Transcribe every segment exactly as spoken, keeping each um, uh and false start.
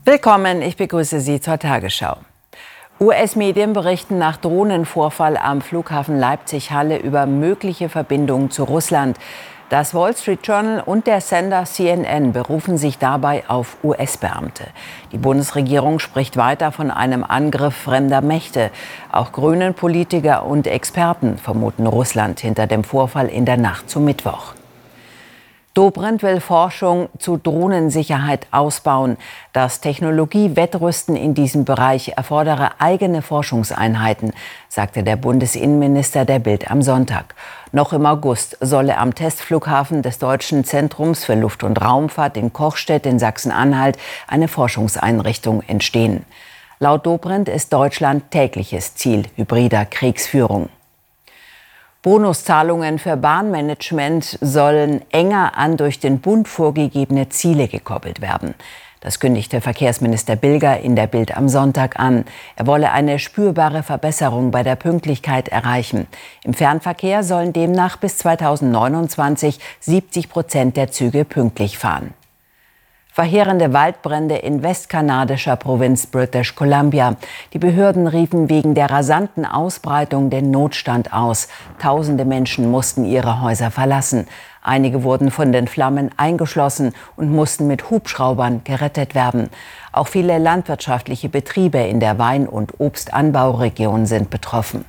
Willkommen, ich begrüße Sie zur Tagesschau. U S-Medien berichten nach Drohnenvorfall am Flughafen Leipzig-Halle über mögliche Verbindungen zu Russland. Das Wall Street Journal und der Sender C N N berufen sich dabei auf U S-Beamte. Die Bundesregierung spricht weiter von einem Angriff fremder Mächte. Auch Grünen-Politiker und Experten vermuten Russland hinter dem Vorfall in der Nacht zum Mittwoch. Dobrindt will Forschung zu Drohnensicherheit ausbauen. Das Technologiewettrüsten in diesem Bereich erfordere eigene Forschungseinheiten, sagte der Bundesinnenminister der Bild am Sonntag. Noch im August solle am Testflughafen des Deutschen Zentrums für Luft- und Raumfahrt in Kochstedt in Sachsen-Anhalt eine Forschungseinrichtung entstehen. Laut Dobrindt ist Deutschland tägliches Ziel hybrider Kriegsführung. Bonuszahlungen für Bahnmanagement sollen enger an durch den Bund vorgegebene Ziele gekoppelt werden. Das kündigte Verkehrsminister Bilger in der Bild am Sonntag an. Er wolle eine spürbare Verbesserung bei der Pünktlichkeit erreichen. Im Fernverkehr sollen demnach bis zweitausendneunundzwanzig siebzig Prozent der Züge pünktlich fahren. Verheerende Waldbrände in westkanadischer Provinz British Columbia. Die Behörden riefen wegen der rasanten Ausbreitung den Notstand aus. Tausende Menschen mussten ihre Häuser verlassen. Einige wurden von den Flammen eingeschlossen und mussten mit Hubschraubern gerettet werden. Auch viele landwirtschaftliche Betriebe in der Wein- und Obstanbauregion sind betroffen.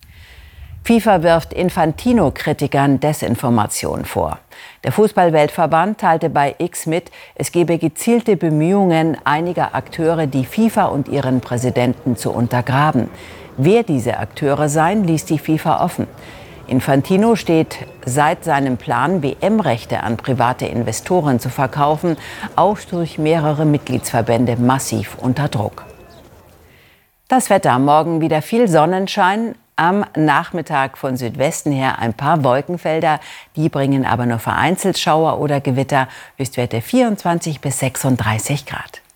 FIFA wirft Infantino-Kritikern Desinformation vor. Der Fußball-Weltverband teilte bei X mit, es gebe gezielte Bemühungen einiger Akteure, die FIFA und ihren Präsidenten zu untergraben. Wer diese Akteure seien, ließ die FIFA offen. Infantino steht seit seinem Plan, W M-Rechte an private Investoren zu verkaufen, auch durch mehrere Mitgliedsverbände massiv unter Druck. Das Wetter: Morgen wieder viel Sonnenschein. Am Nachmittag von Südwesten her ein paar Wolkenfelder. Die bringen aber nur vereinzelt Schauer oder Gewitter. Höchstwerte vierundzwanzig bis sechsunddreißig Grad.